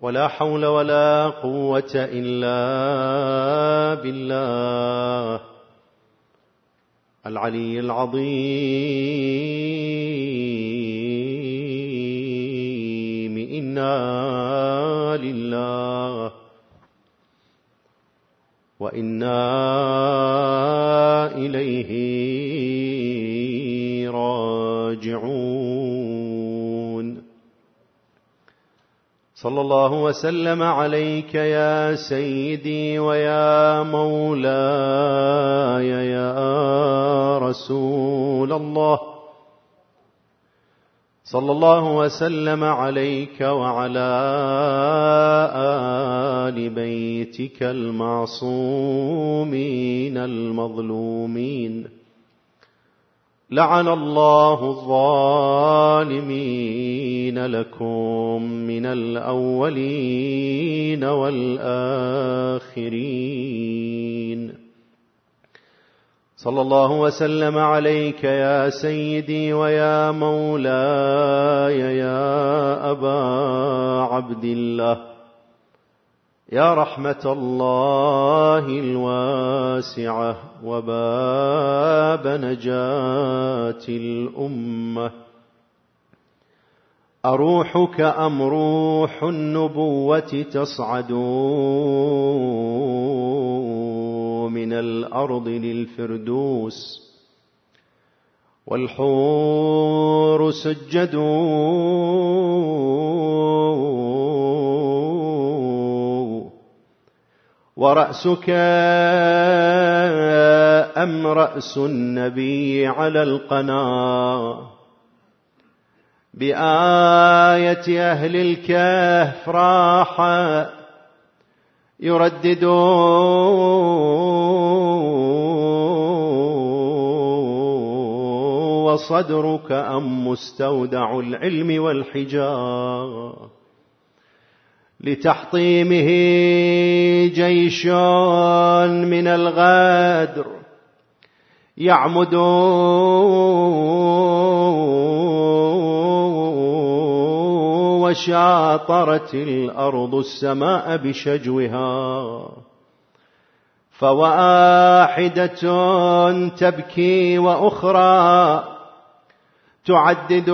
ولا حول ولا قوة إلا بالله العلي العظيم. إنا لله وإنا إليه راجعون. صلى الله وسلم عليك يا سيدي ويا مولاي يا رسول الله. صلى الله وسلم عليك وعلى آل بيتك المعصومين المظلومين. لعن الله الظالمين لكم من الأولين والآخرين. صلى الله وسلم عليك يا سيدي ويا مولاي يا أبا عبد الله يا رحمة الله الواسعة وباب نجاة الأمة. أروحك أم روح النبوة تصعد من الأرض للفردوس والحور سجدوا ورأسك أم رأس النبي على القناة بآية أهل الكهف راح يرددوا وصدرك أم مستودع العلم والحجاب لتحطيمه جيش من الغدر يعمد وشاطرت الأرض السماء بشجوها فواحدة تبكي وأخرى تعدد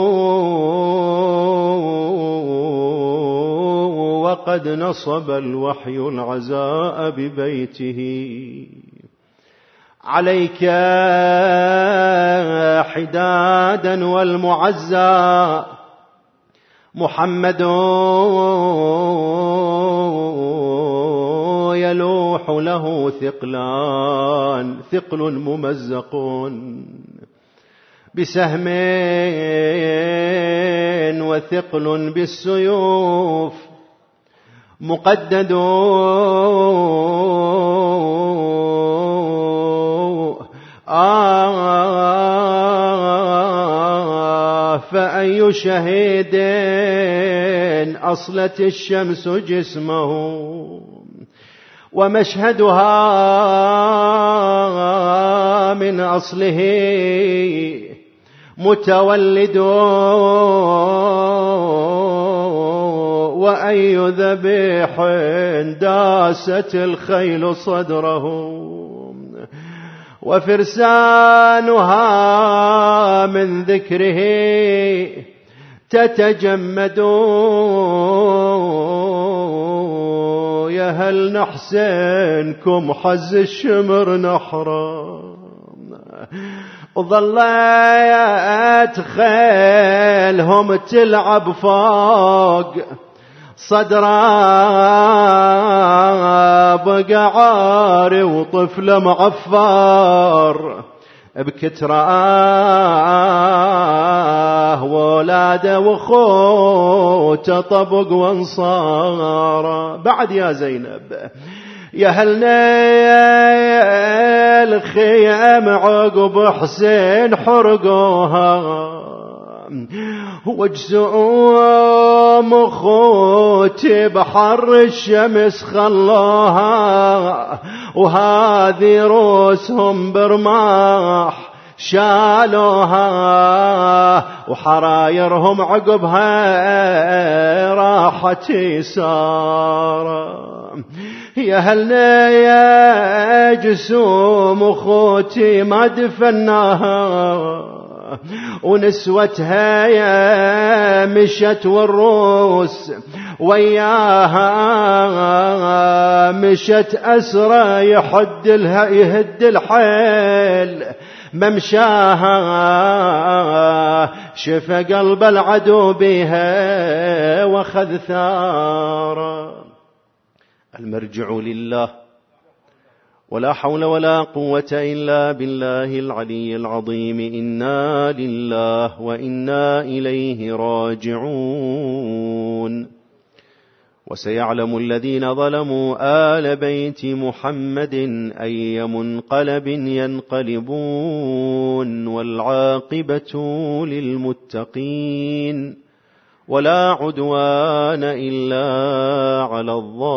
وقد نصب الوحي العزاء ببيته. عليك حدادا والمعزى محمد يلوح له ثقلان ثقل ممزق بسهم وثقل بالسيوف مقدد فأي شهيد أصلت الشمس جسمه ومشهدها من أصله متولد وأي ذبيح داست الخيل صدره وفرسانها من ذكره تتجمد. يا هل نحسنكم حز الشمر نحرا وظلت خيلهم تلعب فوق صدرا بقعاري وطفل معفار بكتراه ولاده وخوته طبق وانصار. بعد يا زينب يا هلنا الخيام عقب حسين حرقوها وجسوم اخوتي بحر الشمس خلوها وهذه روسهم برماح شالوها وحرايرهم عقبها راح راحتي سارة. يا هلنا يا جسوم أخوتي ما دفناها، ونسوتها يا مشت والروس وياها مشت أسرى يهد الحيل ممشاها، شفى قلب العدو بها وخذ ثارا. المرجع لله، ولا حول ولا قوة إلا بالله العلي العظيم. إنا لله وإنا إليه راجعون. وسيعلم الذين ظلموا آل بيت محمد أي منقلب ينقلبون، والعاقبة للمتقين، ولا عدوان إلا على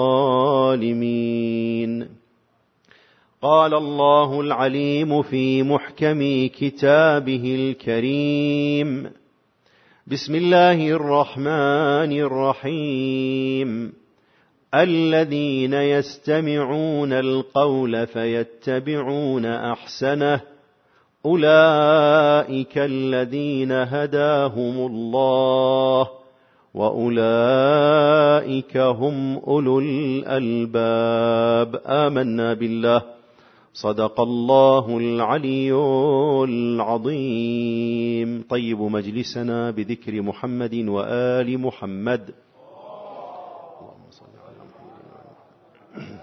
الظالمين. قال الله العليم في محكم كتابه الكريم: بسم الله الرحمن الرحيم. الذين يستمعون القول فيتبعون أحسنه، أولئك الذين هداهم الله، وأولئك هم أولو الألباب. آمنا بالله. صدق الله العلي العظيم. طيب مجلسنا بذكر محمد وآل محمد. اللهم صل على محمد.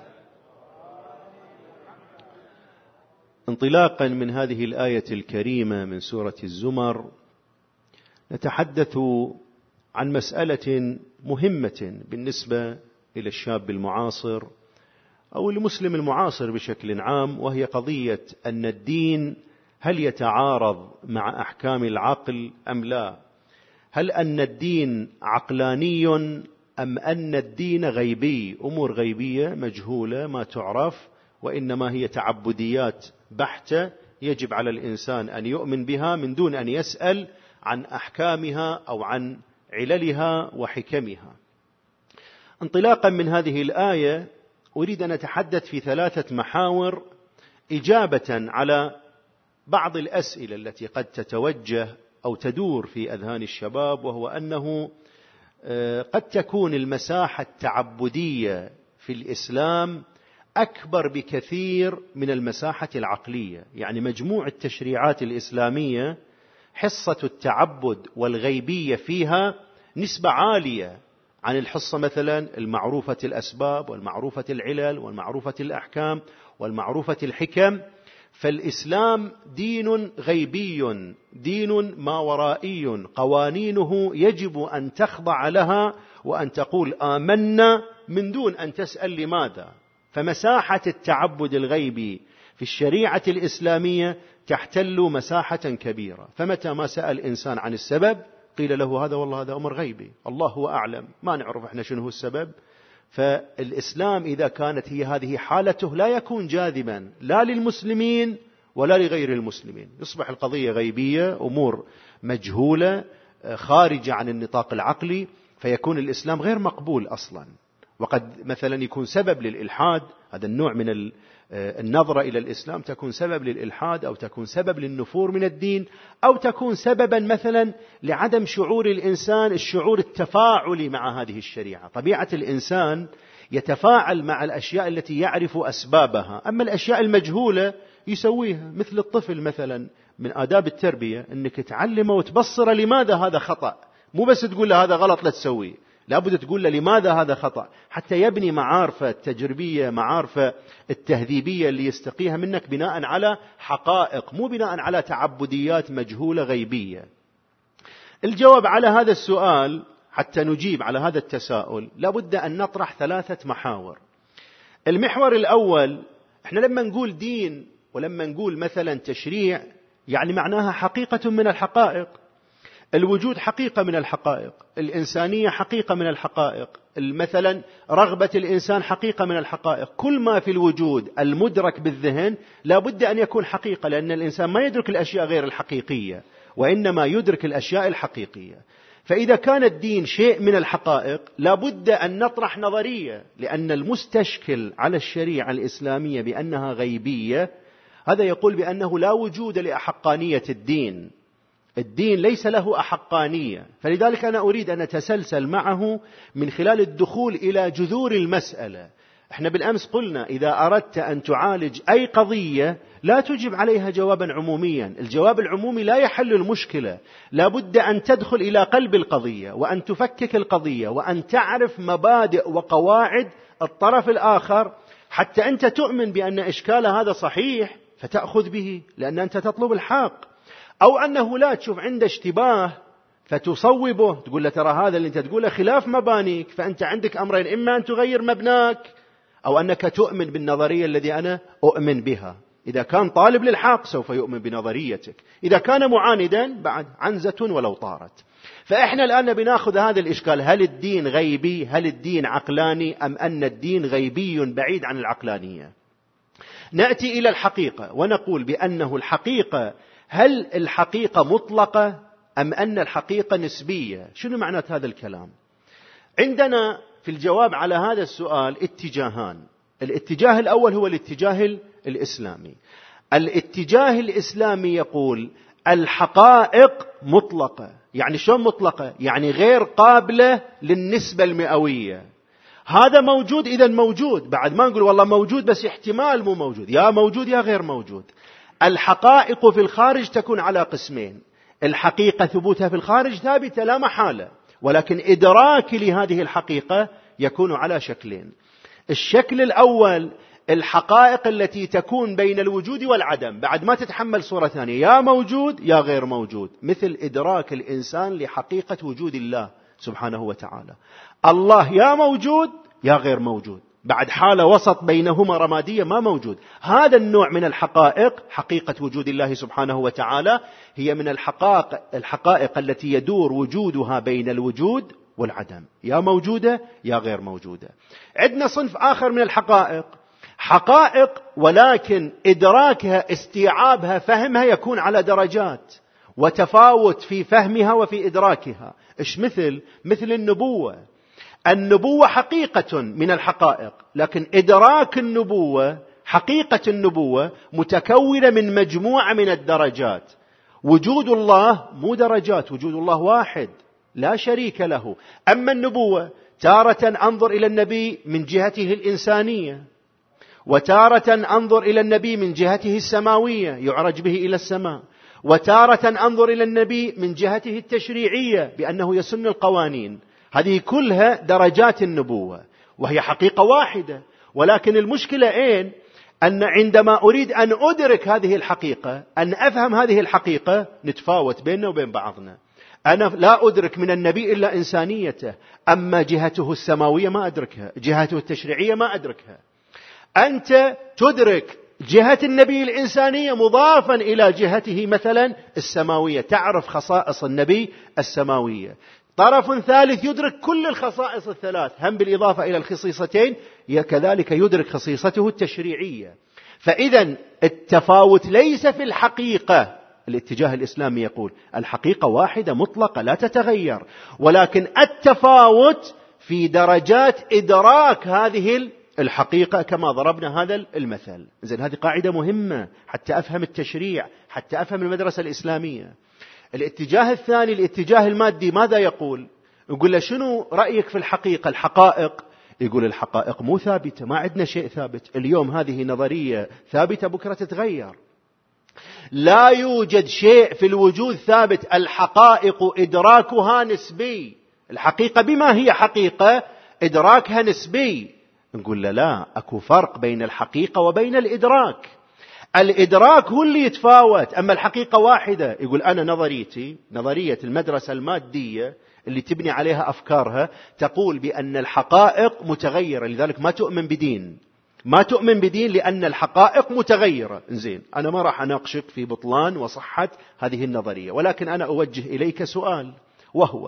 انطلاقا من هذه الآية الكريمة من سورة الزمر، نتحدث عن مسألة مهمة بالنسبة إلى الشاب المعاصر أو المسلم المعاصر بشكل عام، وهي قضية أن الدين هل يتعارض مع أحكام العقل أم لا؟ هل أن الدين عقلاني أم أن الدين غيبي، أمور غيبية مجهولة ما تعرف، وإنما هي تعبديات بحتة يجب على الإنسان أن يؤمن بها من دون أن يسأل عن أحكامها أو عن عللها وحكمها. انطلاقا من هذه الآية أريد أن أتحدث في 3 محاور إجابة على بعض الأسئلة التي قد تتوجه أو تدور في أذهان الشباب، وهو أنه قد تكون المساحة التعبدية في الإسلام أكبر بكثير من المساحة العقلية. يعني مجموع التشريعات الإسلامية حصة التعبد والغيبية فيها نسبة عالية عن الحصة مثلا المعروفة الأسباب والمعروفة العلل والمعروفة الأحكام والمعروفة الحكم. فالإسلام دين غيبي، دين ما ورائي، قوانينه يجب أن تخضع لها وأن تقول آمنا من دون أن تسأل لماذا. فمساحة التعبد الغيبي في الشريعة الإسلامية تحتل مساحة كبيرة. فمتى ما سأل إنسان عن السبب قيل له هذا والله هذا أمر غيبي، الله هو أعلم، ما نعرف إحنا شنو هو السبب. فالإسلام إذا كانت هي هذه حالته لا يكون جاذبا لا للمسلمين ولا لغير المسلمين، يصبح القضية غيبية، أمور مجهولة خارجة عن النطاق العقلي، فيكون الإسلام غير مقبول أصلا. وقد مثلا يكون سبب للإلحاد، هذا النوع من النظرة إلى الإسلام تكون سبب للإلحاد، أو تكون سبب للنفور من الدين، أو تكون سببا مثلا لعدم شعور الإنسان الشعور التفاعلي مع هذه الشريعة. طبيعة الإنسان يتفاعل مع الأشياء التي يعرف أسبابها، أما الأشياء المجهولة يسويها. مثل الطفل مثلا، من آداب التربية أنك تعلمه وتبصر لماذا هذا خطأ، مو بس تقول له هذا غلط لا تسويه، لابد تقول له لماذا هذا خطأ، حتى يبني معارفة التجربية، معارفة التهذيبية اللي يستقيها منك بناء على حقائق، مو بناء على تعبديات مجهولة غيبية. الجواب على هذا السؤال، حتى نجيب على هذا التساؤل، لابد أن نطرح 3 محاور. المحور الأول، احنا لما نقول دين ولما نقول مثلا تشريع، يعني معناها حقيقة من الحقائق. الوجود حقيقة من الحقائق، الإنسانية حقيقة من الحقائق، مثلا رغبة الإنسان حقيقة من الحقائق. كل ما في الوجود المدرك بالذهن لابد أن يكون حقيقة، لأن الإنسان ما يدرك الأشياء غير الحقيقية، وإنما يدرك الأشياء الحقيقية. فإذا كان الدين شيء من الحقائق لابد أن نطرح نظرية، لأن المستشكل على الشريعة الإسلامية بأنها غيبية هذا يقول بأنه لا وجود لأحقانية الدين. الدين ليس له أحقانية، فلذلك أنا أريد أن أتسلسل معه من خلال الدخول إلى جذور المسألة. احنا بالأمس قلنا إذا أردت أن تعالج أي قضية لا تجب عليها جوابا عموميا، الجواب العمومي لا يحل المشكلة، لابد أن تدخل إلى قلب القضية وأن تفكك القضية وأن تعرف مبادئ وقواعد الطرف الآخر حتى أنت تؤمن بأن إشكال هذا صحيح فتأخذ به لأن أنت تطلب الحق، أو أنه لا تشوف عنده اشتباه فتصوبه، تقول له ترى هذا اللي أنت تقوله خلاف مبانيك، فأنت عندك أمرين، إما أن تغير مبناك أو أنك تؤمن بالنظرية التي أنا أؤمن بها. إذا كان طالب للحق سوف يؤمن بنظريتك، إذا كان معاندا بعد عنزة ولو طارت. فإحنا الآن بناخذ هذا الإشكال، هل الدين غيبي؟ هل الدين عقلاني؟ أم أن الدين غيبي بعيد عن العقلانية؟ نأتي إلى الحقيقة ونقول بأنه الحقيقة، هل الحقيقة مطلقة أم أن الحقيقة نسبية؟ شنو معنى هذا الكلام؟ عندنا في الجواب على هذا السؤال اتجاهان. الاتجاه الأول هو الاتجاه الإسلامي. الاتجاه الإسلامي يقول الحقائق مطلقة. يعني شو مطلقة؟ يعني غير قابلة للنسبة المئوية. هذا موجود إذا موجود، بعد ما نقول والله موجود بس احتمال مو موجود، يا موجود يا غير موجود. الحقائق في الخارج تكون على قسمين، الحقيقة ثبوتها في الخارج ثابتة لا محالة، ولكن إدراكي لهذه الحقيقة يكون على شكلين. الشكل الأول الحقائق التي تكون بين الوجود والعدم، بعد ما تتحمل صورة ثانية، يا موجود يا غير موجود، مثل إدراك الإنسان لحقيقة وجود الله سبحانه وتعالى. الله يا موجود يا غير موجود، بعد حالة وسط بينهما رمادية ما موجود. هذا النوع من الحقائق، حقيقة وجود الله سبحانه وتعالى، هي من الحقائق التي يدور وجودها بين الوجود والعدم، يا موجودة يا غير موجودة. عندنا صنف آخر من الحقائق، حقائق ولكن إدراكها استيعابها فهمها يكون على درجات وتفاوت في فهمها وفي إدراكها. إيش مثل النبوة. النبوة حقيقة من الحقائق، لكن إدراك النبوة، حقيقة النبوة متكونة من مجموعة من الدرجات. وجود الله مو درجات، وجود الله واحد لا شريك له. أما النبوة تارة أنظر إلى النبي من جهته الإنسانية، وتارة أنظر إلى النبي من جهته السماوية يعرج به إلى السماء، وتارة أنظر إلى النبي من جهته التشريعية بأنه يسن القوانين. هذه كلها درجات النبوة وهي حقيقة واحدة. ولكن المشكلة أن عندما أريد أن أدرك هذه الحقيقة، أن أفهم هذه الحقيقة، نتفاوت بيننا وبين بعضنا. أنا لا أدرك من النبي إلا إنسانيته، أما جهته السماوية ما أدركها، جهته التشريعية ما أدركها. أنت تدرك جهة النبي الإنسانية مضافا إلى جهته مثلا السماوية، تعرف خصائص النبي السماوية. طرف ثالث يدرك كل الخصائص الثلاث، هم بالإضافة إلى الخصيصتين كذلك يدرك خصيصته التشريعية. فإذا التفاوت ليس في الحقيقة. الاتجاه الإسلامي يقول الحقيقة واحدة مطلقة لا تتغير، ولكن التفاوت في درجات إدراك هذه الحقيقة كما ضربنا هذا المثل. إذن هذه قاعدة مهمة حتى أفهم التشريع، حتى أفهم المدرسة الإسلامية. الاتجاه الثاني الاتجاه المادي ماذا يقول؟ يقول له شنو رأيك في الحقيقة؟ الحقائق، يقول الحقائق مو ثابتة، ما عندنا شيء ثابت، اليوم هذه نظرية ثابتة بكرة تتغير. لا يوجد شيء في الوجود ثابت، الحقائق إدراكها نسبي. الحقيقة بما هي حقيقة إدراكها نسبي. نقول لا، أكو فرق بين الحقيقة وبين الإدراك. الإدراك هو اللي يتفاوت، أما الحقيقة واحدة. يقول أنا نظريتي، نظرية المدرسة المادية اللي تبني عليها أفكارها، تقول بأن الحقائق متغيرة، لذلك ما تؤمن بدين، ما تؤمن بدين لأن الحقائق متغيرة. زين، أنا ما راح أناقشك في بطلان وصحة هذه النظرية، ولكن أنا أوجه إليك سؤال، وهو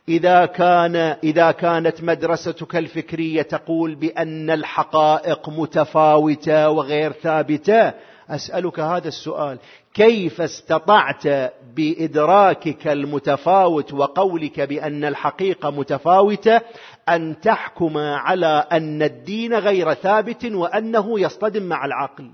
إذا كانت مدرستك الفكرية تقول بأن الحقائق متفاوتة وغير ثابتة، أسألك هذا السؤال: كيف استطعت بإدراكك المتفاوت وقولك بأن الحقيقة متفاوتة أن تحكم على أن الدين غير ثابت وأنه يصطدم مع العقل؟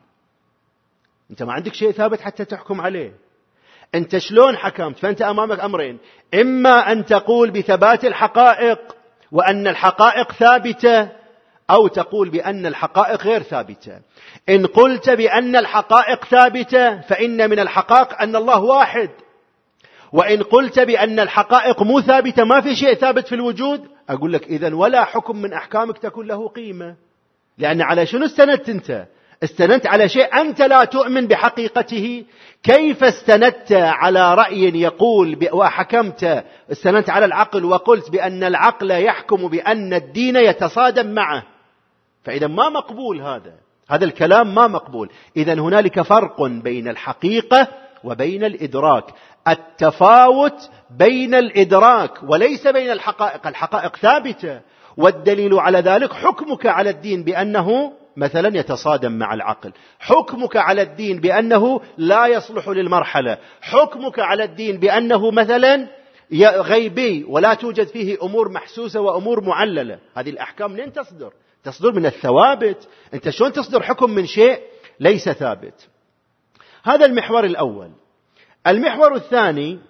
أنت ما عندك شيء ثابت حتى تحكم عليه. أنت شلون حكمت؟ فأنت أمامك أمرين: إما أن تقول بثبات الحقائق وأن الحقائق ثابتة، أو تقول بأن الحقائق غير ثابتة. إن قلت بأن الحقائق ثابتة فإن من الحقائق أن الله واحد، وإن قلت بأن الحقائق مو ثابتة، ما في شيء ثابت في الوجود، أقول لك إذن ولا حكم من أحكامك تكون له قيمة. لأن على شنو استندت أنت؟ استندت على شيء أنت لا تؤمن بحقيقته. كيف استندت على رأي يقول وحكمت استندت على العقل وقلت بأن العقل يحكم بأن الدين يتصادم معه؟ فإذا ما مقبول هذا الكلام ما مقبول. إذن هنالك فرق بين الحقيقة وبين الإدراك، التفاوت بين الإدراك وليس بين الحقائق. الحقائق ثابتة، والدليل على ذلك حكمك على الدين بأنه مثلا يتصادم مع العقل، حكمك على الدين بأنه لا يصلح للمرحلة، حكمك على الدين بأنه مثلا غيبي ولا توجد فيه أمور محسوسة وأمور معللة. هذه الأحكام منين تصدر؟ تصدر من الثوابت. أنت شلون تصدر حكم من شيء ليس ثابت؟ هذا المحور الأول. المحور الثاني،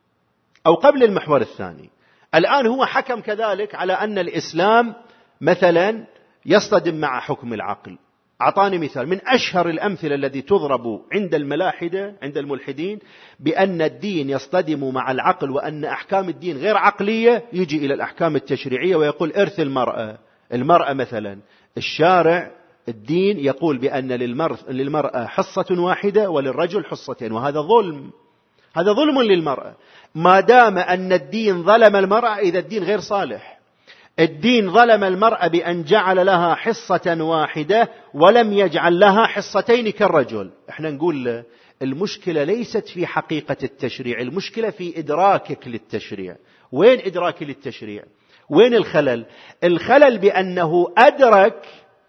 أو قبل المحور الثاني، الآن هو حكم كذلك على أن الإسلام مثلا يصطدم مع حكم العقل. أعطاني مثال من أشهر الأمثلة التي تضرب عند الملاحدة عند الملحدين بأن الدين يصطدم مع العقل وأن أحكام الدين غير عقلية. يجي إلى الأحكام التشريعية ويقول إرث المرأة مثلا، الشارع الدين يقول بأن للمرأة حصة واحدة وللرجل حصتين، وهذا ظلم. هذا ظلم للمرأة. ما دام أن الدين ظلم المرأة، إذا الدين غير صالح. الدين ظلم المرأة بأن جعل لها حصة واحدة ولم يجعل لها حصتين كالرجل. احنا نقول المشكلة ليست في حقيقة التشريع، المشكلة في إدراكك للتشريع. وين إدراكي للتشريع؟ وين الخلل؟ الخلل بأنه أدرك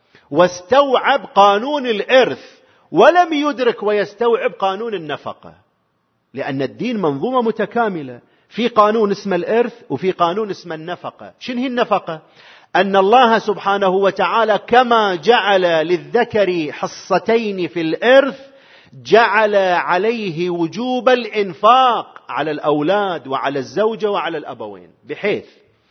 واستوعب قانون الإرث ولم يدرك ويستوعب قانون النفقة، لأن الدين منظومة متكاملة، في قانون اسمه الإرث وفي قانون اسمه النفقة. شنو هي النفقة؟ أن الله سبحانه وتعالى كما جعل للذكر حصتين في الإرث جعل عليه وجوب الإنفاق على الأولاد وعلى الزوجة وعلى الأبوين، بحيث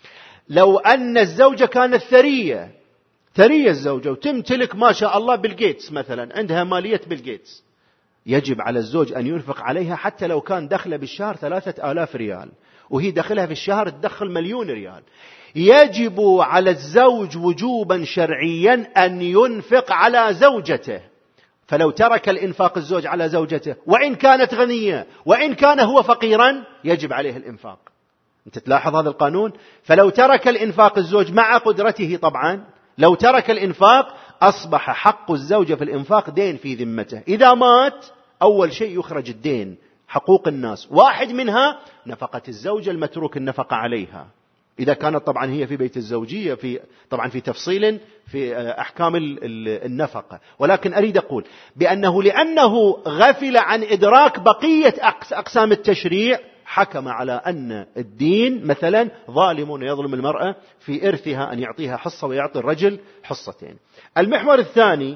لو أن الزوجة كانت ثرية الزوجة وتمتلك ما شاء الله بيل غيتس مثلا، عندها مالية بيل غيتس، يجب على الزوج أن ينفق عليها حتى لو كان دخله بالشهر 3000 ريال وهي دخلها في الشهر تدخل 1,000,000 ريال. يجب على الزوج وجوبا شرعيا أن ينفق على زوجته. فلو ترك الإنفاق الزوج على زوجته وإن كانت غنية وإن كان هو فقيرا يجب عليه الإنفاق. أنت تلاحظ هذا القانون؟ فلو ترك الإنفاق الزوج مع قدرته، طبعا لو ترك الإنفاق أصبح حق الزوجة في الإنفاق دين في ذمته. إذا مات أول شيء يخرج الدين، حقوق الناس، واحد منها نفقة الزوجة المتروك النفقة عليها، إذا كانت طبعا هي في بيت الزوجية، طبعا في تفصيل في أحكام النفقة. ولكن أريد أقول بأنه لأنه غفل عن إدراك بقية أقسام التشريع حكم على أن الدين مثلا ظالم يظلم المرأة في إرثها، أن يعطيها حصة ويعطي الرجل حصتين. المحور الثاني: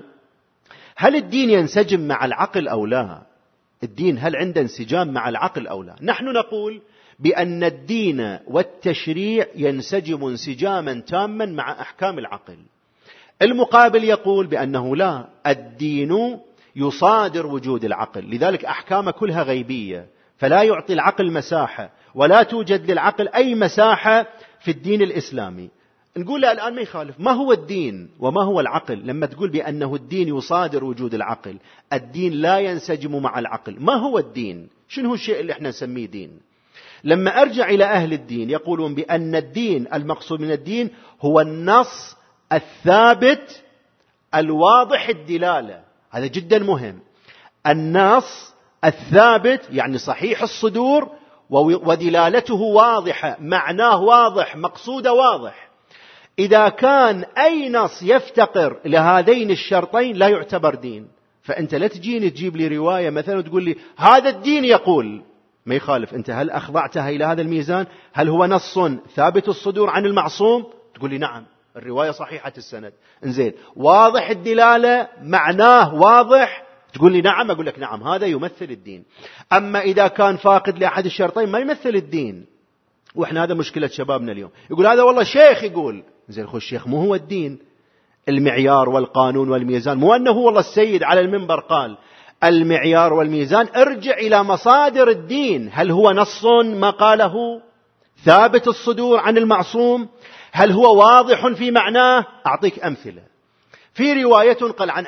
هل الدين ينسجم مع العقل أو لا؟ الدين هل عنده انسجام مع العقل أو لا؟ نحن نقول بأن الدين والتشريع ينسجم انسجاما تاما مع أحكام العقل. المقابل يقول بأنه لا، الدين يصادر وجود العقل، لذلك أحكام كلها غيبية، فلا يعطي العقل مساحة ولا توجد للعقل أي مساحة في الدين الإسلامي. نقول له الآن ما يخالف، ما هو الدين وما هو العقل؟ لما تقول بأنه الدين يصادر وجود العقل، الدين لا ينسجم مع العقل، ما هو الدين؟ شنو هو الشيء اللي احنا نسميه دين؟ لما أرجع إلى أهل الدين يقولون بأن الدين، المقصود من الدين هو النص الثابت الواضح الدلالة. هذا جدا مهم. النص الثابت يعني صحيح الصدور ودلالته واضحة، معناه واضح، مقصوده واضح. إذا كان أي نص يفتقر لهذين الشرطين لا يعتبر دين. فأنت لا تجيني تجيب لي رواية مثلا وتقول لي هذا الدين يقول، ما يخالف. أنت هل أخضعتها إلى هذا الميزان؟ هل هو نص ثابت الصدور عن المعصوم؟ تقول لي نعم، الرواية صحيحة السند. إنزين، واضح الدلالة، معناه واضح، تقول لي نعم، أقول لك نعم، هذا يمثل الدين. أما إذا كان فاقد لأحد الشرطين ما يمثل الدين. وإحنا هذا مشكلة شبابنا اليوم، يقول هذا والله شيخ يقول. زين، خو الشيخ مو هو الدين. المعيار والقانون والميزان مو أنه والله السيد على المنبر قال المعيار والميزان، ارجع إلى مصادر الدين. هل هو نص ما قاله ثابت الصدور عن المعصوم؟ هل هو واضح في معناه؟ أعطيك أمثلة. في رواية قال عن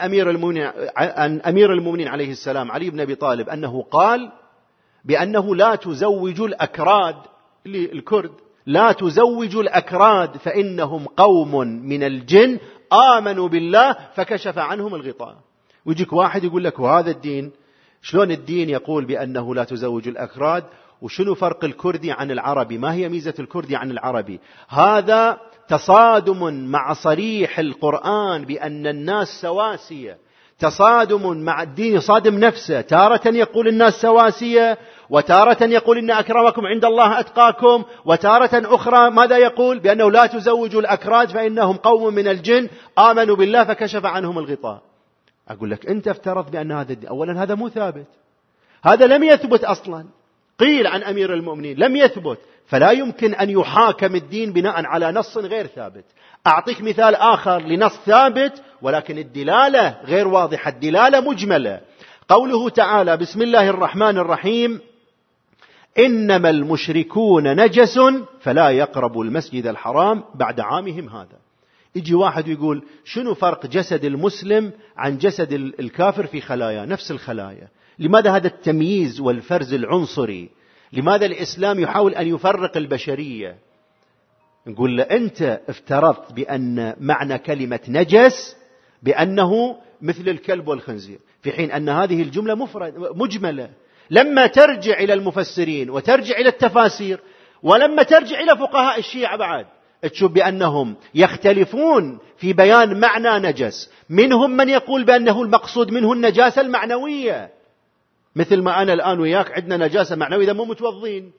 أمير المؤمنين عليه السلام علي بن أبي طالب أنه قال بأنه لا تزوج الأكراد، الكرد، لا تزوج الأكراد فإنهم قوم من الجن آمنوا بالله فكشف عنهم الغطاء. ويجيك واحد يقول لك وهذا الدين، شلون الدين يقول بأنه لا تزوج الأكراد؟ وشنو فرق الكردي عن العربي؟ ما هي ميزة الكردي عن العربي؟ هذا تصادم مع صريح القرآن بأن الناس سواسية، تصادم مع الدين، يصادم نفسه. تارة يقول الناس سواسية، وتارة يقول إن أكرمكم عند الله أتقاكم، وتارة أخرى ماذا يقول؟ بأنه لا تزوجوا الأكراد فإنهم قوم من الجن آمنوا بالله فكشف عنهم الغطاء. أقول لك أنت افترضت بأن هذا الدين. أولا هذا مو ثابت، هذا لم يثبت أصلا. قيل عن أمير المؤمنين لم يثبت، فلا يمكن أن يحاكم الدين بناء على نص غير ثابت. أعطيك مثال آخر لنص ثابت ولكن الدلالة غير واضحة، الدلالة مجملة. قوله تعالى بسم الله الرحمن الرحيم إنما المشركون نجس فلا يقربوا المسجد الحرام بعد عامهم هذا. يجي واحد يقول شنو فرق جسد المسلم عن جسد الكافر في خلايا، نفس الخلايا، لماذا هذا التمييز والفرز العنصري؟ لماذا الإسلام يحاول أن يفرق البشرية؟ نقول له أنت افترضت بأن معنى كلمة نجس بأنه مثل الكلب والخنزير، في حين أن هذه الجملة مجملة. لما ترجع إلى المفسرين وترجع إلى التفاسير ولما ترجع إلى فقهاء الشيعة بعد، تشوف بأنهم يختلفون في بيان معنى نجس. منهم من يقول بأنه المقصود منه النجاسة المعنوية، مثل ما أنا الآن وياك عندنا نجاسة معنوية إذا مو متوضين،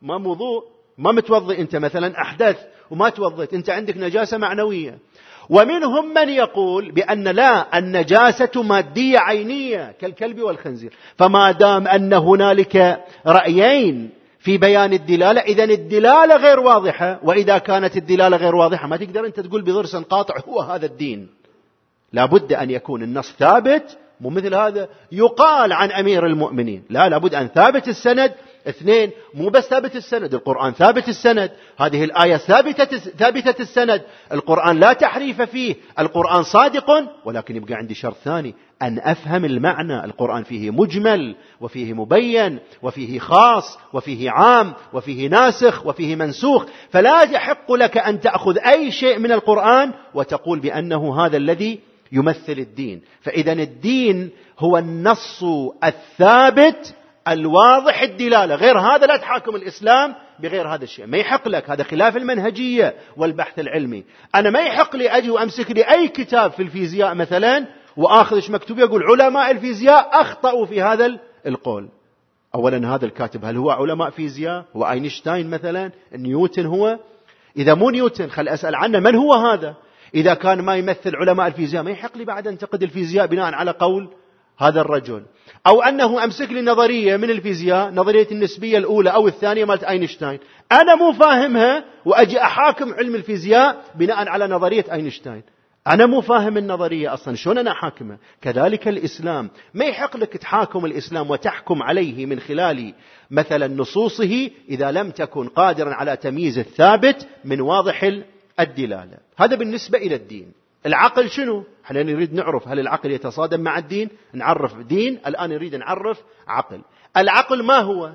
ما متوضي أنت مثلا أحدث وما توضيت، أنت عندك نجاسة معنوية. ومنهم من يقول بأن لا، النجاسة مادية عينية كالكلب والخنزير. فما دام أن هنالك رأيين في بيان الدلالة، إذن الدلالة غير واضحة. وإذا كانت الدلالة غير واضحة ما تقدر أنت تقول بضرس قاطع هو هذا الدين. لابد أن يكون النص ثابت، مو مثل هذا يقال عن أمير المؤمنين، لا، لابد أن ثابت السند. اثنين، مو بس ثابت السند، القرآن ثابت السند، هذه الآية ثابتة السند، القرآن لا تحريف فيه، القرآن صادق. ولكن يبقى عندي شرط ثاني، أن أفهم المعنى. القرآن فيه مجمل وفيه مبين وفيه خاص وفيه عام وفيه ناسخ وفيه منسوخ، فلا يحق لك أن تأخذ أي شيء من القرآن وتقول بأنه هذا الذي يمثل الدين. فإذا الدين هو النص الثابت الواضح الدلالة، غير هذا لا تحاكم الإسلام بغير هذا الشيء، ما يحق لك، هذا خلاف المنهجية والبحث العلمي. أنا ما يحق لي أجي وأمسك لي أي كتاب في الفيزياء مثلا وآخذ إيش مكتوب يقول علماء الفيزياء أخطأوا في هذا القول. أولا هذا الكاتب هل هو علماء فيزياء؟ هو أينشتاين مثلا؟ نيوتن هو؟ إذا مو نيوتن خل أسأل عنه من هو هذا. إذا كان ما يمثل علماء الفيزياء ما يحق لي بعد أنتقد الفيزياء بناء على قول هذا الرجل. أو أنه أمسك لي نظرية من الفيزياء، نظرية النسبية الأولى أو الثانية مالت أينشتاين، أنا مو فاهمها وأجي أحاكم علم الفيزياء بناء على نظرية أينشتاين، أنا مو فاهم النظرية أصلا، شلون أنا أحاكمها؟ كذلك الإسلام ما يحق لك تحاكم الإسلام وتحكم عليه من خلال مثلا نصوصه إذا لم تكن قادرا على تمييز الثابت من واضح الدلالة. هذا بالنسبة إلى الدين. العقل شنو؟ احنا نريد نعرف هل العقل يتصادم مع الدين؟ نعرف دين، الآن نريد نعرف عقل. العقل ما هو؟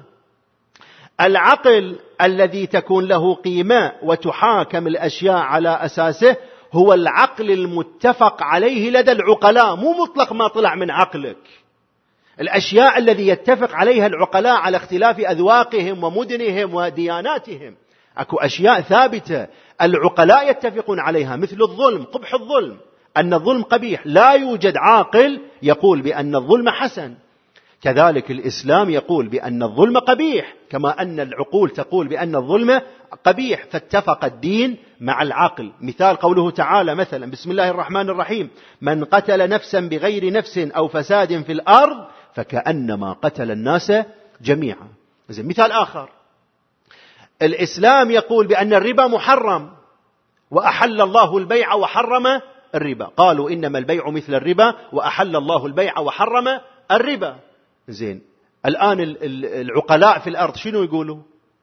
العقل الذي تكون له قيمة وتحاكم الأشياء على أساسه هو العقل المتفق عليه لدى العقلاء، مو مطلق ما طلع من عقلك. الأشياء الذي يتفق عليها العقلاء على اختلاف أذواقهم ومدنهم ودياناتهم، أكو أشياء ثابتة العقلاء يتفقون عليها مثل الظلم، قبح الظلم، أن الظلم قبيح، لا يوجد عاقل يقول بأن الظلم حسن. كذلك الإسلام يقول بأن الظلم قبيح، كما أن العقول تقول بأن الظلم قبيح، فاتفق الدين مع العقل. مثال قوله تعالى مثلا بسم الله الرحمن الرحيم: من قتل نفسا بغير نفس أو فساد في الأرض فكأنما قتل الناس جميعا. مثال آخر: الإسلام يقول بأن الربا محرم، وأحل الله البيع وحرم الربا. قالوا إنما البيع مثل الربا وأحل الله البيع وحرم الربا. زين، الآن العقلاء في الأرض شنو يقولوا؟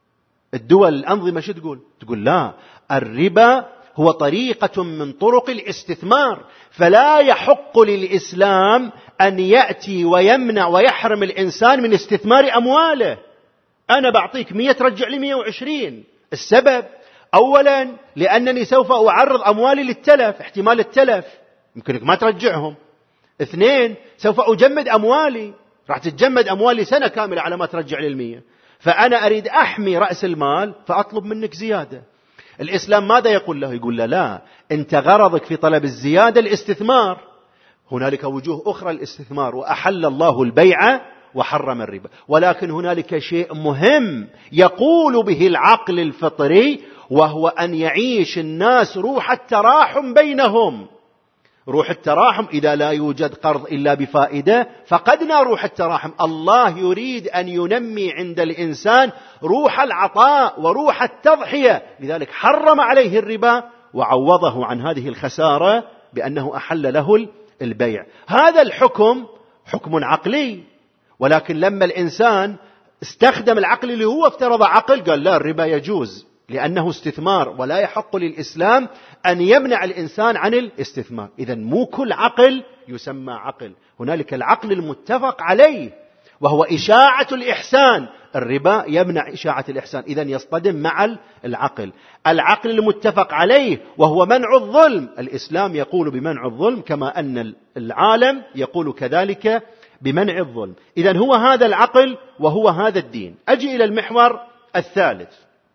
الدول الأنظمة شو تقول؟ تقول لا، الربا هو طريقة من طرق الاستثمار، فلا يحق للإسلام أن يأتي ويمنع ويحرم الإنسان من استثمار أمواله. أنا بعطيك 100 ترجع لي 120. السبب: أولا لأنني سوف أعرض أموالي للتلف، احتمال التلف، يمكنك ما ترجعهم. اثنين، سوف أجمد أموالي، راح تتجمد أموالي سنة كاملة على ما ترجع لي 100، فأنا أريد أحمي رأس المال فأطلب منك زيادة. الإسلام ماذا يقول له؟ يقول له لا، أنت غرضك في طلب الزيادة الاستثمار، هنالك وجوه أخرى الاستثمار، وأحل الله البيع وحرم الربا. ولكن هنالك شيء مهم يقول به العقل الفطري، وهو أن يعيش الناس روح التراحم بينهم. روح التراحم، إذا لا يوجد قرض إلا بفائدة فقدنا روح التراحم. الله يريد أن ينمي عند الإنسان روح العطاء وروح التضحية، لذلك حرم عليه الربا وعوضه عن هذه الخسارة بأنه أحل له البيع. هذا الحكم حكم عقلي، ولكن لما الإنسان استخدم العقل اللي هو افترض عقل، قال لا، الربا يجوز لأنه استثمار، ولا يحق للإسلام أن يمنع الإنسان عن الاستثمار. إذن مو كل عقل يسمى عقل، هنالك العقل المتفق عليه وهو إشاعة الإحسان. الربا يمنع إشاعة الإحسان، إذن يصطدم مع العقل. العقل المتفق عليه وهو منع الظلم، الإسلام يقول بمنع الظلم، كما أن العالم يقول كذلك بمنع الظلم. إذن هو هذا العقل وهو هذا الدين. أجي إلى المحور الثالث: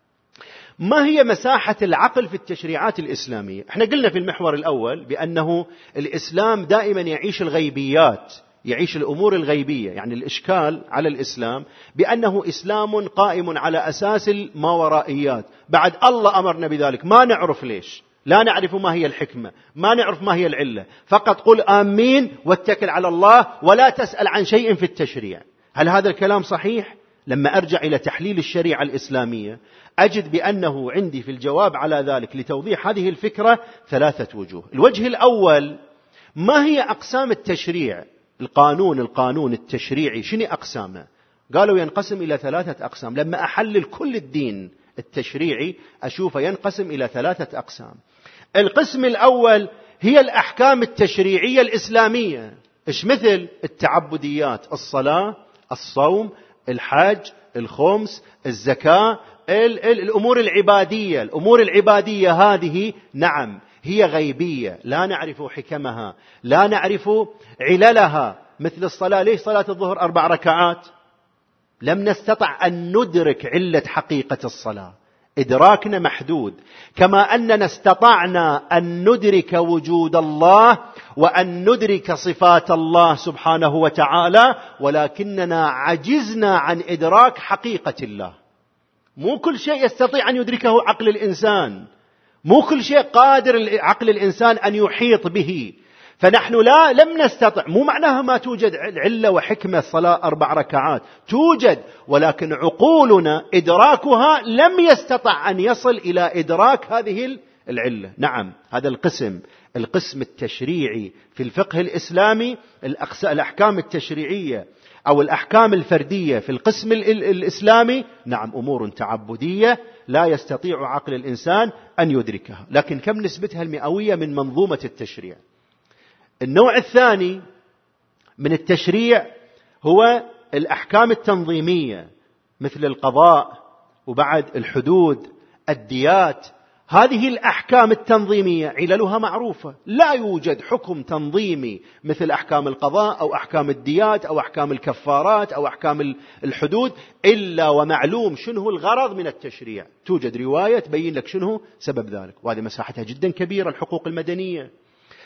ما هي مساحة العقل في التشريعات الإسلامية؟ احنا قلنا في المحور الأول بأنه الإسلام دائما يعيش الغيبيات، يعيش الأمور الغيبية. يعني الإشكال على الإسلام بأنه إسلام قائم على أساس الماورائيات، بعد الله أمرنا بذلك، ما نعرف ليش، لا نعرف ما هي الحكمة، ما نعرف ما هي العلة، فقط قل آمين واتكل على الله ولا تسأل عن شيء في التشريع. هل هذا الكلام صحيح؟ لما أرجع إلى تحليل الشريعة الإسلامية أجد بأنه عندي في الجواب على ذلك لتوضيح هذه الفكرة 3 وجوه. الوجه الأول: ما هي أقسام التشريع؟ القانون التشريعي شنو أقسامه؟ قالوا ينقسم إلى 3 أقسام. لما أحلل كل الدين التشريعي أشوفه ينقسم إلى 3 أقسام. القسم الأول هي الأحكام التشريعية الإسلامية، إيش مثل التعبديات، الصلاة، الصوم، الحج، الخمس، الزكاة، الأمور العبادية. الأمور العبادية هذه نعم هي غيبية، لا نعرف حكمها، لا نعرف عللها. مثل الصلاة، ليش صلاة الظهر 4 ركعات؟ لم نستطع أن ندرك علة حقيقة الصلاة، إدراكنا محدود. كما أننا استطعنا أن ندرك وجود الله وأن ندرك صفات الله سبحانه وتعالى، ولكننا عجزنا عن إدراك حقيقة الله. مو كل شيء يستطيع أن يدركه عقل الإنسان، مو كل شيء قادر عقل الإنسان أن يحيط به. فنحن لم نستطع. مو معناها ما توجد علة وحكمة الصلاة 4 ركعات، توجد، ولكن عقولنا إدراكها لم يستطع أن يصل إلى إدراك هذه العلة. نعم، هذا القسم التشريعي في الفقه الإسلامي. الأحكام التشريعية أو الأحكام الفردية في القسم الإسلامي نعم أمور تعبدية لا يستطيع عقل الإنسان أن يدركها. لكن كم نسبتها المئوية من منظومة التشريع؟ النوع الثاني من التشريع هو الأحكام التنظيمية، مثل القضاء وبعد الحدود، الديات. هذه الأحكام التنظيمية عللها معروفة، لا يوجد حكم تنظيمي مثل أحكام القضاء أو أحكام الديات أو أحكام الكفارات أو أحكام الحدود إلا ومعلوم شنو الغرض من التشريع، توجد رواية تبين لك شنو سبب ذلك. وهذه مساحتها جدا كبيرة. الحقوق المدنية،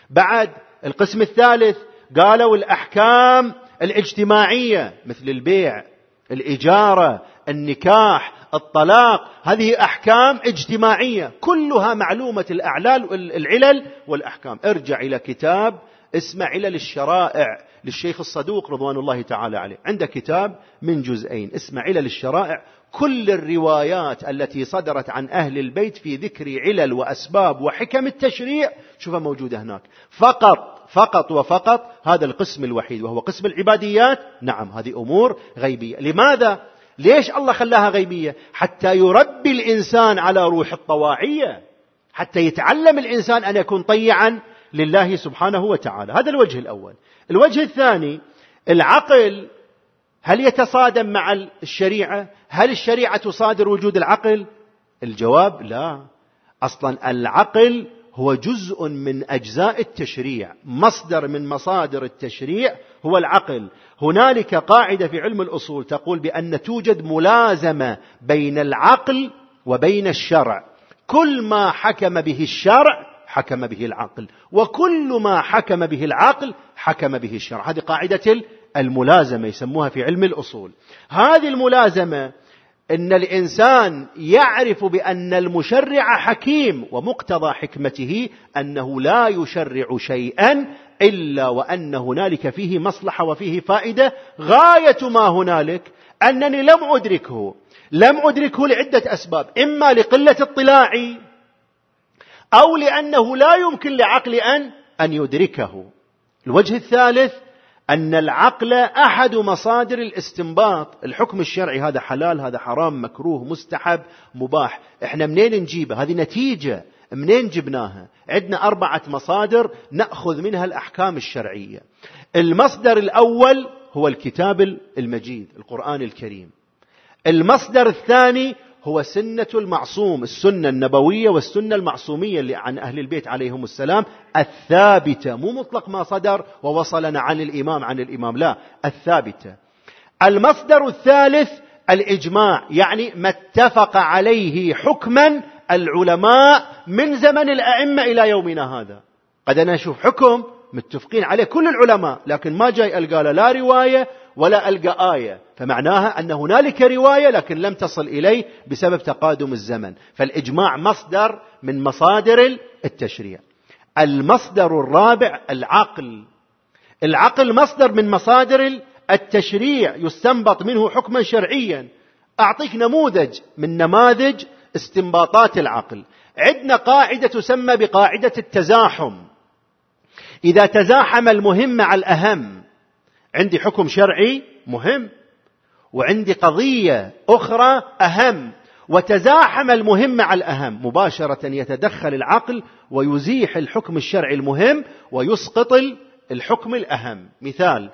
بعد القسم الثالث قالوا الأحكام الاجتماعية مثل البيع، الإجارة، النكاح، الطلاق، هذه أحكام اجتماعية كلها معلومة العلل والأحكام. ارجع إلى كتاب اسمه علل الشرائع للشيخ الصدوق رضوان الله تعالى عليه، عنده كتاب من جزئين اسمه علل الشرائع، كل الروايات التي صدرت عن أهل البيت في ذكر علل وأسباب وحكم التشريع شوفها موجودة هناك. فقط وفقط هذا القسم الوحيد وهو قسم العباديات، نعم هذه أمور غيبية. لماذا؟ ليش الله خلاها غيبية؟ حتى يربي الإنسان على روح الطواعية، حتى يتعلم الإنسان أن يكون طيعا لله سبحانه وتعالى. هذا الوجه الأول. الوجه الثاني، العقل هل يتصادم مع الشريعة؟ هل الشريعة تصادر وجود العقل؟ الجواب لا. أصلا العقل هو جزء من أجزاء التشريع، مصدر من مصادر التشريع هو العقل. هنالك قاعدة في علم الأصول تقول بأن توجد ملازمة بين العقل وبين الشرع، كل ما حكم به الشرع حكم به العقل، وكل ما حكم به العقل حكم به الشرع. هذه قاعدة الملازمة يسموها في علم الأصول. هذه الملازمة إن الإنسان يعرف بأن المشرع حكيم، ومقتضى حكمته أنه لا يشرع شيئا إلا وأن هنالك فيه مصلحة وفيه فائدة. غاية ما هنالك أنني لم أدركه لعدة أسباب، إما لقلة اطلاعي أو لأنه لا يمكن لعقل أن يدركه. الوجه الثالث أن العقل أحد مصادر الاستنباط. الحكم الشرعي هذا حلال، هذا حرام، مكروه، مستحب، مباح، إحنا منين نجيبه؟ هذه نتيجة منين جبناها؟ عندنا 4 مصادر نأخذ منها الأحكام الشرعية. المصدر الأول هو الكتاب المجيد القرآن الكريم. المصدر الثاني هو سنة المعصوم، السنة النبوية والسنة المعصومية اللي عن أهل البيت عليهم السلام الثابتة، مو مطلق ما صدر ووصلنا عن الإمام، لا، الثابتة. المصدر الثالث الإجماع، يعني ما اتفق عليه حكما العلماء من زمن الأئمة إلى يومنا هذا. قد أنا أشوف حكم متفقين عليه كل العلماء، لكن ما جاي ألقى لا رواية ولا ألقى آية، فمعناها أن هنالك رواية لكن لم تصل إليه بسبب تقادم الزمن. فالإجماع مصدر من مصادر التشريع. المصدر الرابع العقل مصدر من مصادر التشريع، يستنبط منه حكما شرعيا. أعطيك نموذج من نماذج استنباطات العقل. عندنا قاعدة تسمى بقاعدة التزاحم. إذا تزاحم المهم مع الأهم، عندي حكم شرعي مهم وعندي قضية أخرى أهم، وتزاحم المهم مع الأهم، مباشرة يتدخل العقل ويزيح الحكم الشرعي المهم ويسقط الحكم الأهم. مثال: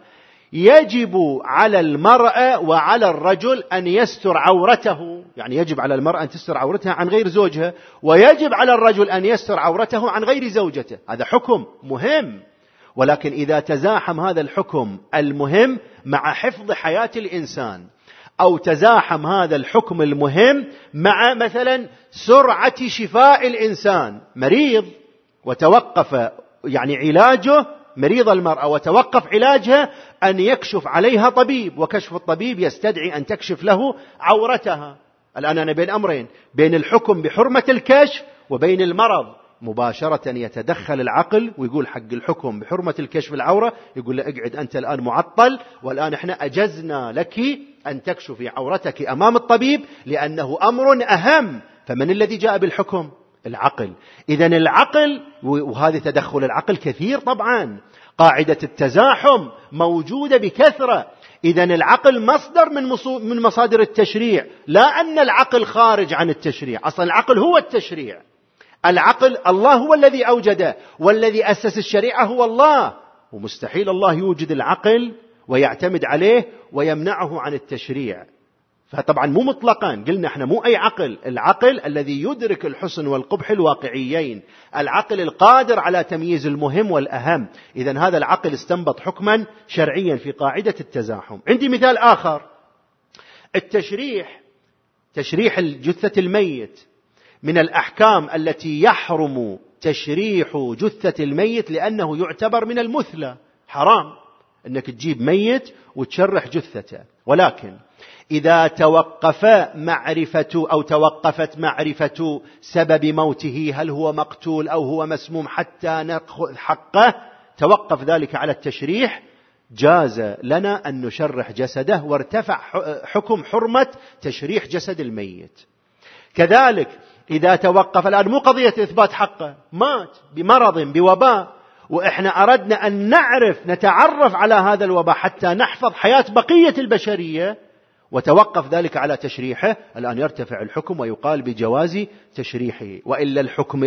يجب على المرأة وعلى الرجل أن يستر عورته، يعني يجب على المرأة أن تستر عورتها عن غير زوجها، ويجب على الرجل أن يستر عورته عن غير زوجته. هذا حكم مهم، ولكن إذا تزاحم هذا الحكم المهم مع حفظ حياة الإنسان، أو تزاحم هذا الحكم المهم مع مثلا سرعة شفاء الإنسان، مريض وتوقف يعني علاجه، مريض المرأة وتوقف علاجها، أن يكشف عليها طبيب، وكشف الطبيب يستدعي أن تكشف له عورتها. الآن أنا بين أمرين، بين الحكم بحرمة الكشف وبين المرض. مباشرة يتدخل العقل ويقول حق الحكم بحرمة الكشف العورة، يقول له اقعد أنت الآن معطل، والآن احنا أجزنا لك أن تكشفي عورتك أمام الطبيب لأنه أمر أهم. فمن الذي جاء بالحكم؟ العقل. إذن العقل، وهذا تدخل العقل كثير طبعا، قاعدة التزاحم موجودة بكثرة. إذن العقل مصدر من مصادر التشريع، لا أن العقل خارج عن التشريع، أصلا العقل هو التشريع. العقل الله هو الذي أوجده، والذي أسس الشريعة هو الله، ومستحيل الله يوجد العقل ويعتمد عليه ويمنعه عن التشريع. فطبعا مو مطلقا، قلنا احنا مو أي عقل، العقل الذي يدرك الحسن والقبح الواقعيين، العقل القادر على تمييز المهم والأهم. إذن هذا العقل استنبط حكما شرعيا في قاعدة التزاحم. عندي مثال آخر، تشريح الجثة الميت من الأحكام التي يحرم تشريح جثة الميت لأنه يعتبر من المثلى، حرام أنك تجيب ميت وتشرح جثته. ولكن إذا توقفت معرفة سبب موته، هل هو مقتول أو هو مسموم، حتى نأخذ حقه، توقف ذلك على التشريح، جاز لنا أن نشرح جسده وارتفع حكم حرمة تشريح جسد الميت. كذلك إذا توقف، الآن مو قضية إثبات حقه، مات بمرض بوباء، وإحنا أردنا أن نتعرف على هذا الوباء حتى نحفظ حياة بقية البشرية، وتوقف ذلك على تشريحه، الآن يرتفع الحكم ويقال بجواز تشريحه. وإلا الحكم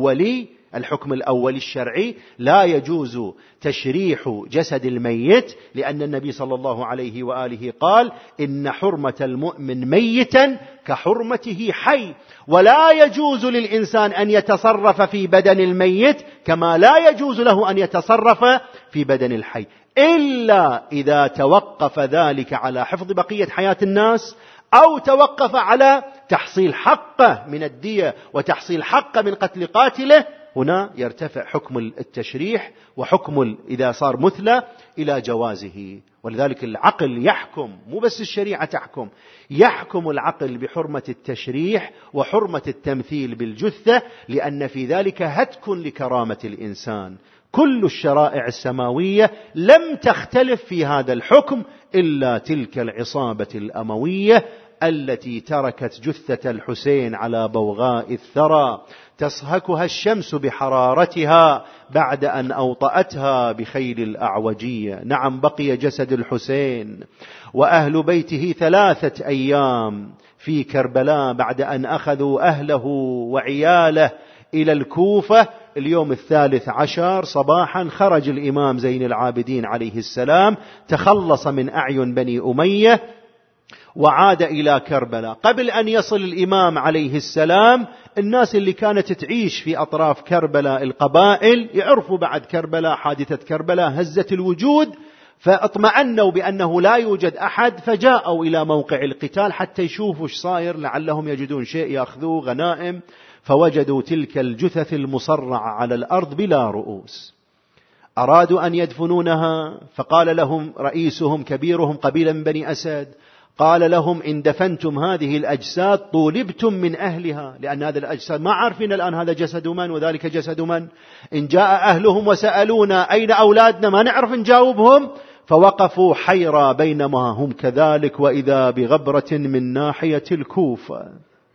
الأولي الشرعي لا يجوز تشريح جسد الميت، لأن النبي صلى الله عليه وآله قال: إن حرمة المؤمن ميتا كحرمته حي. ولا يجوز للإنسان أن يتصرف في بدن الميت كما لا يجوز له أن يتصرف في بدن الحي، إلا إذا توقف ذلك على حفظ بقية حياة الناس، أو توقف على تحصيل حقه من الدية وتحصيل حقه من قتل قاتله، هنا يرتفع حكم التشريح وحكم إذا صار مثلى إلى جوازه. ولذلك العقل يحكم، مو بس الشريعة تحكم، يحكم العقل بحرمة التشريح وحرمة التمثيل بالجثة، لأن في ذلك هتك لكرامة الإنسان. كل الشرائع السماوية لم تختلف في هذا الحكم إلا تلك العصابة الأموية التي تركت جثة الحسين على بوغاء الثرى تصهكها الشمس بحرارتها بعد أن أوطأتها بخيل الأعوجية. نعم، بقي جسد الحسين وأهل بيته 3 أيام في كربلاء بعد أن أخذوا أهله وعياله إلى الكوفة. اليوم 13 صباحا خرج الإمام زين العابدين عليه السلام، تخلص من أعين بني أمية وعاد إلى كربلاء. قبل أن يصل الإمام عليه السلام، الناس اللي كانت تعيش في أطراف كربلاء، القبائل، يعرفوا بعد كربلاء، حادثة كربلاء هزت الوجود، فاطمأنوا بأنه لا يوجد أحد، فجاءوا إلى موقع القتال حتى يشوفوا ايش صاير، لعلهم يجدون شيء يأخذوه غنائم، فوجدوا تلك الجثث المصرعة على الأرض بلا رؤوس. أرادوا أن يدفنونها، فقال لهم رئيسهم كبيرهم قبيلة من بني أسد، قال لهم: إن دفنتم هذه الأجساد طولبتم من أهلها، لأن هذه الأجساد ما عارفين الآن هذا جسد من وذلك جسد من. إن جاء أهلهم وسألونا أين أولادنا ما نعرف نجاوبهم، فوقفوا حيرى بينما هم كذلك، وإذا بغبرة من ناحية الكوفة.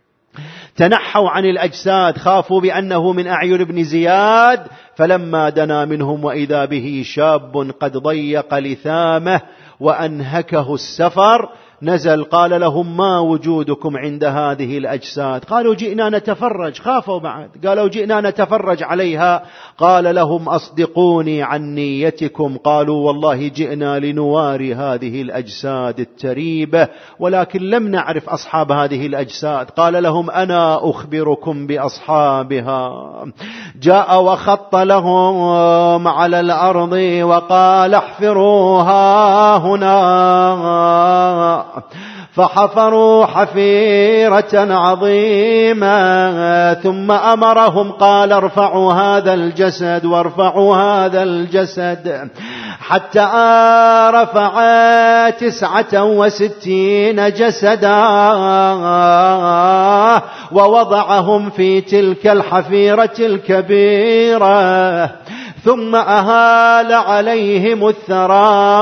تنحوا عن الأجساد، خافوا بأنه من أعين ابن زياد، فلما دنا منهم وإذا به شاب قد ضيق لثامه وأنهكه السفر، نزل قال لهم: ما وجودكم عند هذه الأجساد؟ قالوا: جئنا نتفرج. خافوا بعد، قالوا: جئنا نتفرج عليها. قال لهم: أصدقوني عن نيتكم. قالوا: والله جئنا لنواري هذه الأجساد التريبة، ولكن لم نعرف أصحاب هذه الأجساد. قال لهم: أنا أخبركم بأصحابها. جاء وخط لهم على الأرض وقال: احفروها هنا. فحفروا حفيرة عظيمة، ثم أمرهم قال: ارفعوا هذا الجسد وارفعوا هذا الجسد، حتى رفع 69 جسدا ووضعهم في تلك الحفيرة الكبيرة، ثم أهال عليهم الثرى،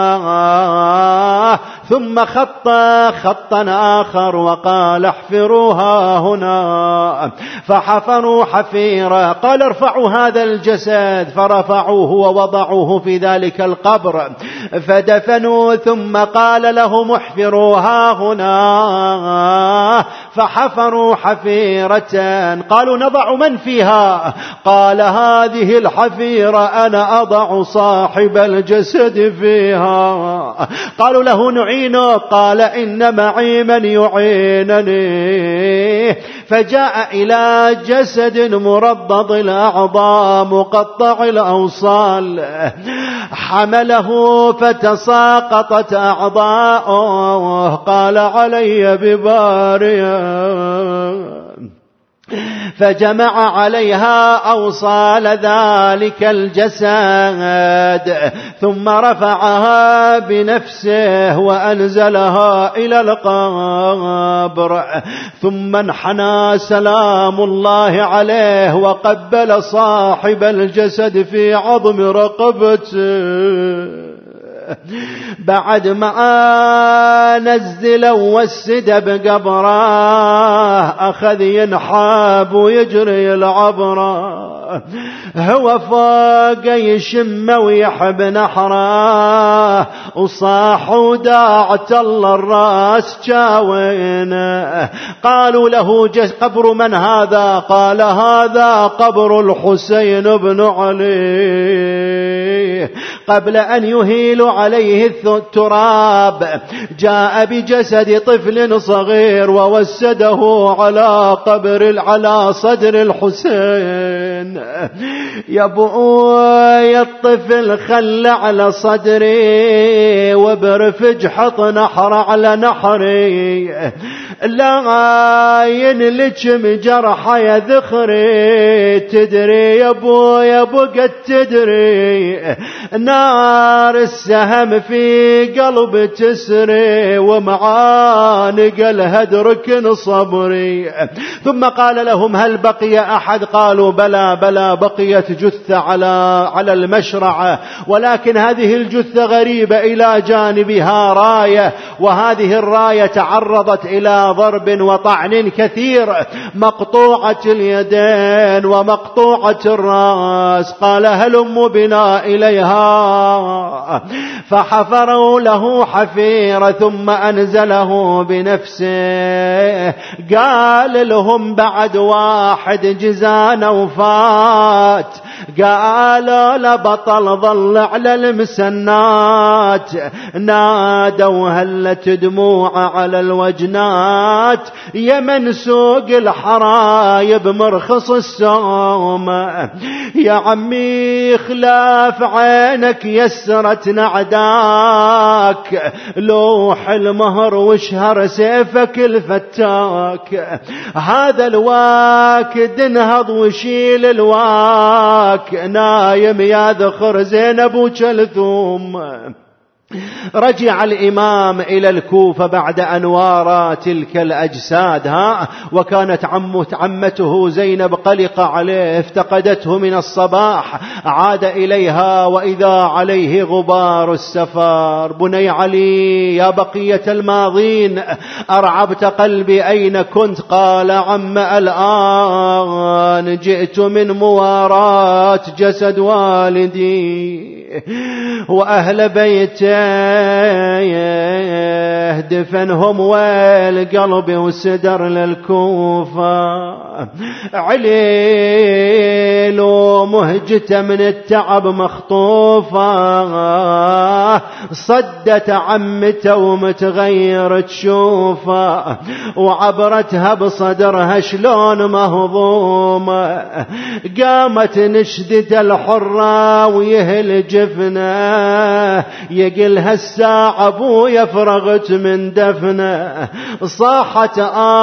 ثم خطا آخر وقال: احفروها هنا. فحفروا حفيرة، قال: ارفعوا هذا الجسد، فرفعوه ووضعوه في ذلك القبر فدفنوا، ثم قال لهم: احفروها هنا. فحفروا حفيرة، قالوا: نضع من فيها؟ قال: هذه الحفيرة أنا أضع صاحب الجسد فيها. قالوا له: نعينه. قال: إن معي من يعينني. فجاء إلى جسد مربض الأعضاء مقطع الأوصال، حمله فتساقطت أعضاؤه. قال: علي ببارية. فجمع عليها أوصال ذلك الجسد ثم رفعها بنفسه وأنزلها إلى القبر، ثم انحنى سلام الله عليه وقبل صاحب الجسد في عظم رقبته. بعد ما نزلوا والسد بقبره أخذ ينحاب ويجري العبره، هو فوق يشم ويحب نحره، وصاح وداعت الله الراس جاوينه. قالوا له قبر من هذا؟ قال هذا قبر الحسين بن علي. قبل أن يهيلوا عليه التراب جاء بجسد طفل صغير ووسده على صدر الحسين. يا ابوي الطفل خلى على صدري وبرفج حط نحر على نحري، لا ينلجم جرح يا ذخري. تدري يا ابوي بقت تدري نار السهم في قلب تسري، ومعانق الهدر ركن صبري. ثم قال لهم هل بقي أحد؟ قالوا بلى بقيت جثة على المشرعة، ولكن هذه الجثة غريبة، إلى جانبها راية، وهذه الراية تعرضت إلى ضرب وطعن كثير، مقطوعة اليدين ومقطوعة الرأس. قال هلموا بنا إليها، فحفروا له حفيرة ثم أنزله بنفسه. قال لهم بعد واحد جزانا وفات، قالوا لبطل ظل على المسنات، نادوا هلت دموع على الوجنات، يا منسوق الحرايب مرخص السوم. يا عمي خلاف عينك يسرت نعداك، لوح المهر وشهر سيفك الفتاك. هذا الواكد انهض وشيل الواك، نايم يا ذخر زينب وكلثوم. رجع الإمام إلى الكوفة بعد أن وارى تلك الأجساد وكانت عمته زينب قلق عليه، افتقدته من الصباح. عاد إليها وإذا عليه غبار السفر. بني علي يا بقية الماضين أرعبت قلبي، أين كنت؟ قال عم الآن جئت من مواراه جسد والدي وأهل بيته، دفنهم والقلب وسدر للكوفة. عليل ومهجته من التعب مخطوفة، صدت عمته ومتغير تشوفه، وعبرتها بصدرها شلون مهضومة. قامت نشدت الحرة ويهل جفنه، يقلها الساعة ابويا فرغت من دفنه. صاحت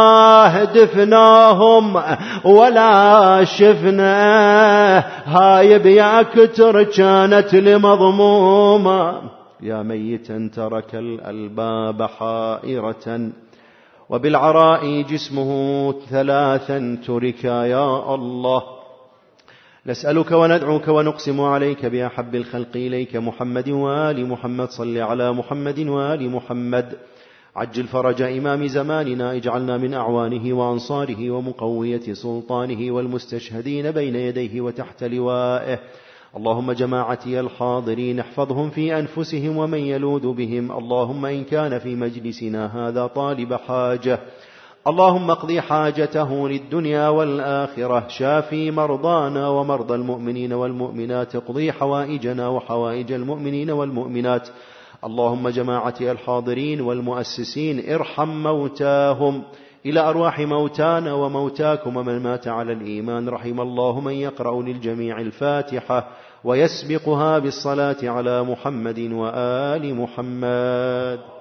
دفناهم ولا شفنا، هاي بيا كتر كانت لمضمومة. يا ميتا ترك الألباب حائرة، وبالعراء جسمه ثلاثا تركا. يا الله نسألك وندعوك ونقسم عليك بأحب الخلق إليك محمد وآل محمد. صل على محمد وآل محمد. عجل فرج إمام زماننا، اجعلنا من أعوانه وأنصاره ومقوية سلطانه والمستشهدين بين يديه وتحت لوائه. اللهم جماعتي الحاضرين احفظهم في أنفسهم ومن يلوذ بهم. اللهم إن كان في مجلسنا هذا طالب حاجة، اللهم اقضي حاجته للدنيا والآخرة. شافي مرضانا ومرضى المؤمنين والمؤمنات، اقضي حوائجنا وحوائج المؤمنين والمؤمنات. اللهم جماعتي الحاضرين والمؤسسين ارحم موتاهم. إلى أرواح موتانا وموتاكم ومن مات على الإيمان، رحم الله من يقرأ للجميع الفاتحة ويسبقها بالصلاة على محمد وآل محمد.